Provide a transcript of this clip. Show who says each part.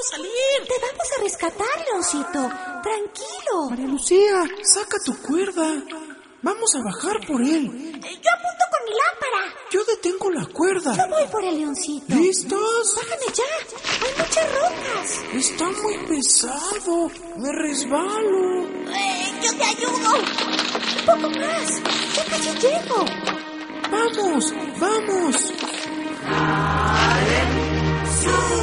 Speaker 1: salir.
Speaker 2: Te vamos a rescatar, Leoncito. Tranquilo.
Speaker 3: María Lucía, saca tu cuerda. Vamos a bajar por él.
Speaker 2: Yo apunto con mi lámpara.
Speaker 3: Yo detengo la cuerda.
Speaker 2: Yo voy por el Leoncito.
Speaker 3: ¿Listos?
Speaker 2: Bájame ya. Hay muchas rocas.
Speaker 3: Está muy pesado. Me resbalo.
Speaker 2: Yo te ayudo. Un poco más. Ya casi llego.
Speaker 3: Vamos, vamos.
Speaker 1: ¡Sube!